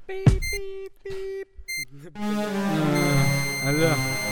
Алло.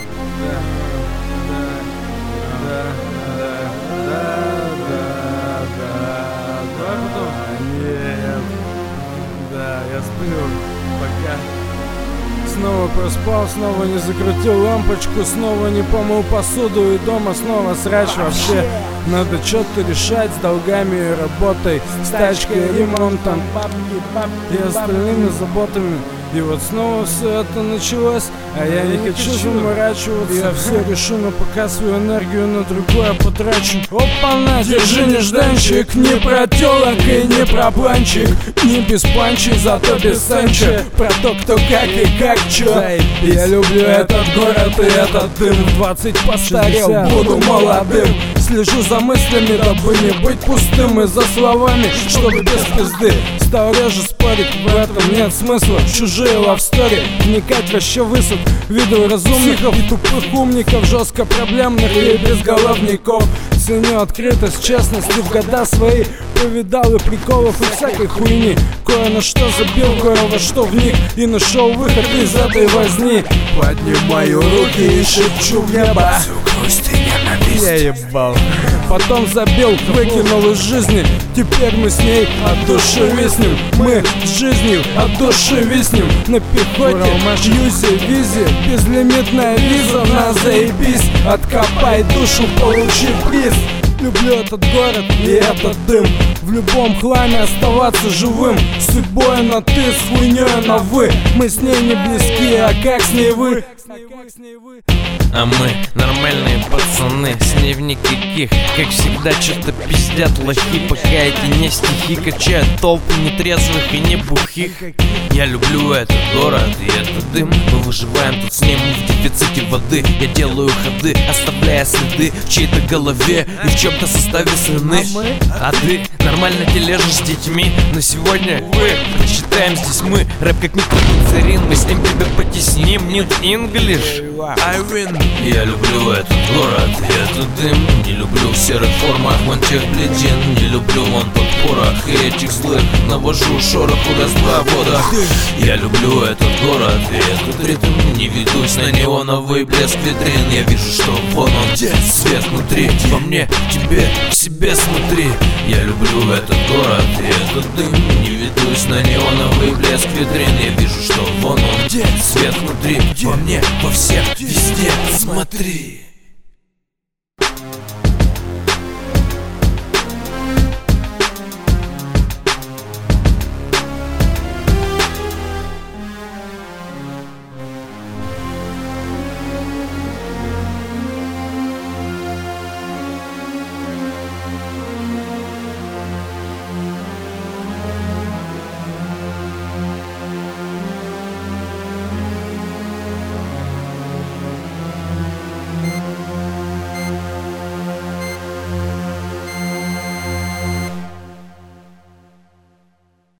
Давай потом. Нет. Да, я сплю. Пока. Снова проспал, снова не закрутил лампочку, снова не помыл посуду и дома снова срач. Вообще надо что-то решать с долгами и работой, с тачкой, ремонтом и остальными заботами. И вот снова все это началось, а я не хочу заморачиваться. Я все решу, но пока свою энергию на другое потрачу. Опа-на, держи, нежданчик, не про телок и не про планчик, не без панчей, зато без санча. Про то, кто как и как чё. Я люблю этот город и этот дым. В 20 постарел, буду молодым. Слежу за мыслями, дабы не быть пустым, и за словами, чтобы без пизды. Стал реже спорить, в этом нет смысла. Чужие лавстори, вникать вообще высот. Виду разумников и тупых умников, жестко проблемных и безголовников. Ценю открытость, честность, и в года свои повидал и приколов, и всякой хуйни. Кое на что забил, кое во что вник, и нашел выход из этой возни. Поднимаю руки и шепчу в небо: всю грусть и ненависть я ебал. Потом забил, выкинул из жизни. Теперь мы с ней от души виснем. Мы с жизнью от души виснем. На пехоте, юзе, визе, безлимитная виза. На заебись, откопай душу, получи приз. Люблю этот город и этот дым. В любом хламе оставаться живым. С судьбой на ты, с хуйней на вы. Мы с ней не близки, а как с ней вы? А мы нормальные пацаны, с ней в никаких. Как всегда что-то пиздят лохи, пока эти не стихи качают толпы нетрезвых и не бухих. Я люблю этот город и этот дым. Мы выживаем тут с ним в дефиците воды. Я делаю ходы, оставляя следы в чьей-то голове и в чем-то составе сны. А ты нормально тележишь с детьми. Но сегодня мы прочитаем здесь мы рэп как никотицерин. Мы с ним тебя потесним, нет English, I win. Я люблю этот город и этот дым. Не люблю в серых формах вон тех бледин. Не люблю вон тот порох и этих злых. Навожу шороху раз-два-вода. Я люблю этот город и этот ритм. Не ведусь на неоновый блеск витрин. Я вижу, что вон он, свет внутри. Во мне, тебе, к себе смотри. Я люблю этот город и этот дым. Не ведусь на неоновый блеск витрин. Я вижу, что вон он, свет внутри. Во мне, во всех, везде, смотри.